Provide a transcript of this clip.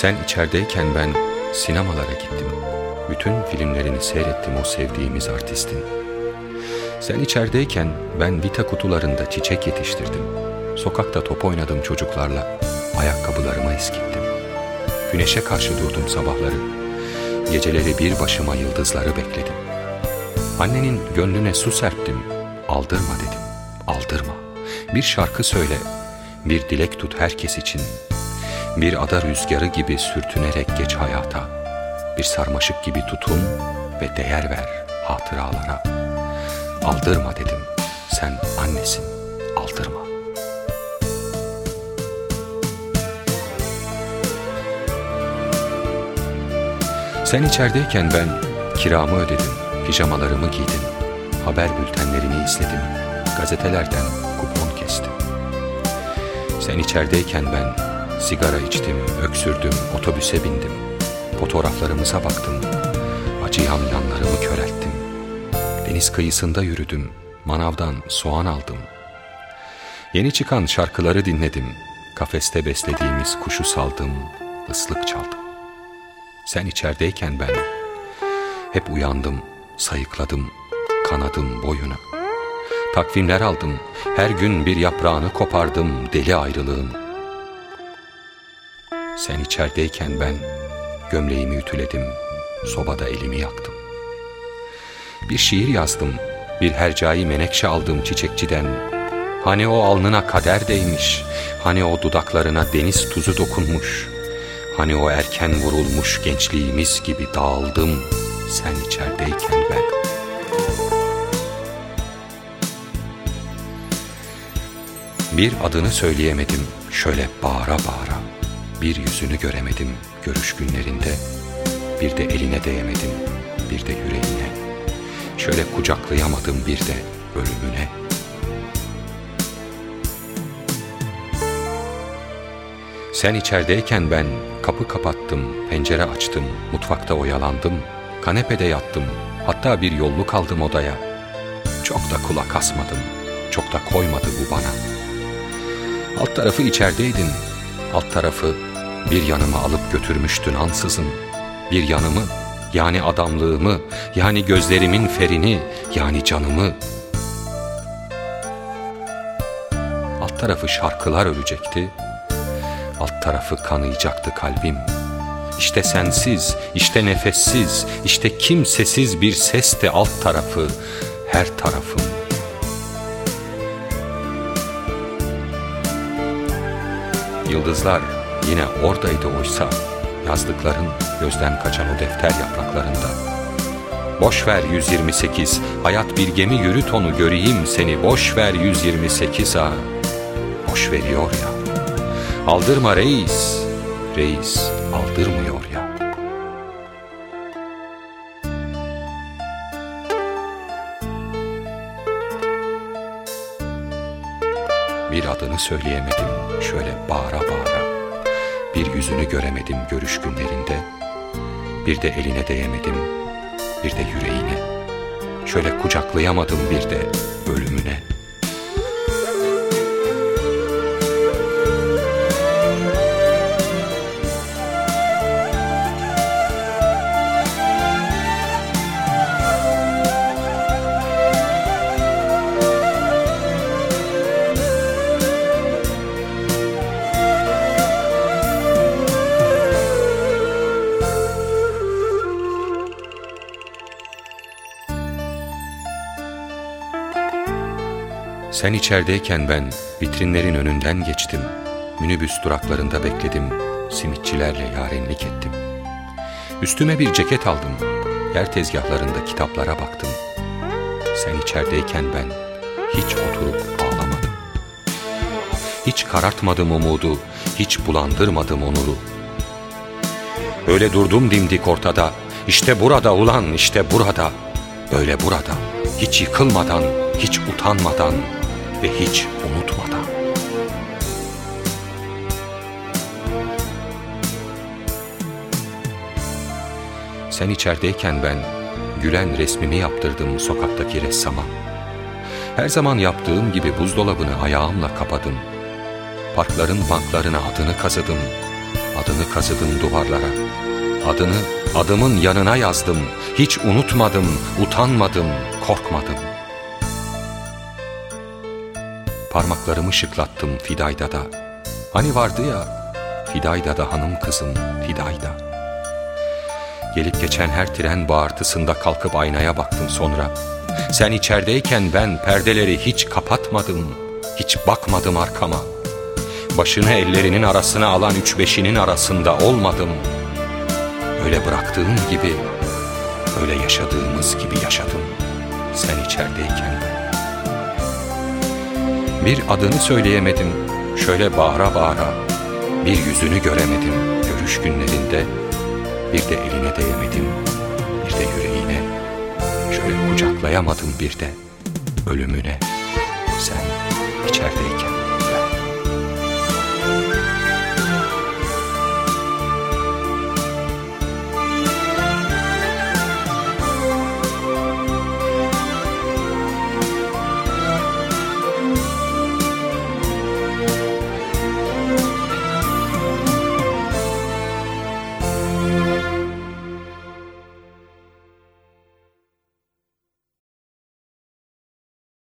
Sen içerideyken ben sinemalara gittim. Bütün filmlerini seyrettim o sevdiğimiz artistin. Sen içerideyken ben vita kutularında çiçek yetiştirdim. Sokakta top oynadım çocuklarla, ayakkabılarımı eskittim. Güneşe karşı durdum sabahları, geceleri bir başıma yıldızları bekledim. Annenin gönlüne su serptim, aldırma dedim, aldırma. Bir şarkı söyle, bir dilek tut herkes için. Bir ada rüzgarı gibi sürtünerek geç hayata. Bir sarmaşık gibi tutun ve değer ver hatıralara. Aldırma dedim, sen annesin, aldırma. Sen içerideyken ben kiramı ödedim, pijamalarımı giydim, haber bültenlerini izledim, gazetelerden kupon kestim. Sen içerideyken ben sigara içtim, öksürdüm, otobüse bindim, fotoğraflarımıza baktım, acıyan yanlarımı körelttim. Deniz kıyısında yürüdüm, manavdan soğan aldım. Yeni çıkan şarkıları dinledim, kafeste beslediğimiz kuşu saldım, ıslık çaldım. Sen içerideyken ben hep uyandım, sayıkladım, kanadım boyuna. Takvimler aldım, her gün bir yaprağını kopardım deli ayrılığın. Sen içerideyken ben gömleğimi ütüledim, sobada elimi yaktım. Bir şiir yazdım, bir hercai menekşe aldım çiçekçiden. Hani o alnına kader değmiş, hani o dudaklarına deniz tuzu dokunmuş, hani o erken vurulmuş gençliğimiz gibi dağıldım sen içerideyken ben. Bir adını söyleyemedim şöyle bağıra bağıra, bir yüzünü göremedim görüş günlerinde, bir de eline değemedim, bir de yüreğine, şöyle kucaklayamadım bir de ölümüne. Sen içerideyken ben kapı kapattım, pencere açtım, mutfakta oyalandım, kanepede yattım, hatta bir yolluk aldım odaya. Çok da kulak asmadım, çok da koymadı bu bana. Alt tarafı içerideydin, alt tarafı bir yanıma alıp götürmüştün ansızın. Bir yanımı, yani adamlığımı, yani gözlerimin ferini, yani canımı. Alt tarafı şarkılar ölecekti, alt tarafı kanayacaktı kalbim. İşte sensiz, işte nefessiz, işte kimsesiz bir sesti alt tarafı, her tarafım. Yıldızlar yine oradaydı oysa, yazdıkların gözden kaçan o defter yapraklarında. Boş ver 128, hayat bir gemi, yürüt onu göreyim seni. Boş ver 128 ha, boş veriyor ya. Aldırma reis, reis aldırmıyor ya. Bir adını söyleyemedim şöyle bağıra bağıra, bir yüzünü göremedim görüş günlerinde, bir de eline değemedim, bir de yüreğine, şöyle kucaklayamadım bir de ölümüne. Sen içerideyken ben vitrinlerin önünden geçtim, minibüs duraklarında bekledim, simitçilerle yarenlik ettim. Üstüme bir ceket aldım, yer tezgahlarında kitaplara baktım. Sen içerideyken ben hiç oturup ağlamadım. Hiç karartmadım umudu, hiç bulandırmadım onuru. Öyle durdum dimdik ortada, işte burada ulan, işte burada, böyle burada, hiç yıkılmadan, hiç utanmadan ve hiç unutmadan. Sen içerideyken ben gülen resmimi yaptırdım sokaktaki ressama. Her zaman yaptığım gibi buzdolabını ayağımla kapadım. Parkların banklarına adını kazıdım. Adını kazıdım duvarlara, adını adımın yanına yazdım. Hiç unutmadım, utanmadım, korkmadım. Parmaklarımı şıklattım Fidayda'da. Hani vardı ya, Fidayda'da hanım kızım, Fidayda. Gelip geçen her tren bağırtısında kalkıp aynaya baktım sonra. Sen içerideyken ben perdeleri hiç kapatmadım, hiç bakmadım arkama. Başını ellerinin arasına alan 3-5'inin arasında olmadım. Öyle bıraktığım gibi, öyle yaşadığımız gibi yaşadım. Sen içerideyken ben. Bir adını söyleyemedim, şöyle bağıra bağıra. Bir yüzünü göremedim görüş günlerinde. Bir de eline değemedim, bir de yüreğine. Şöyle kucaklayamadım bir de ölümüne. Sen içerideyken.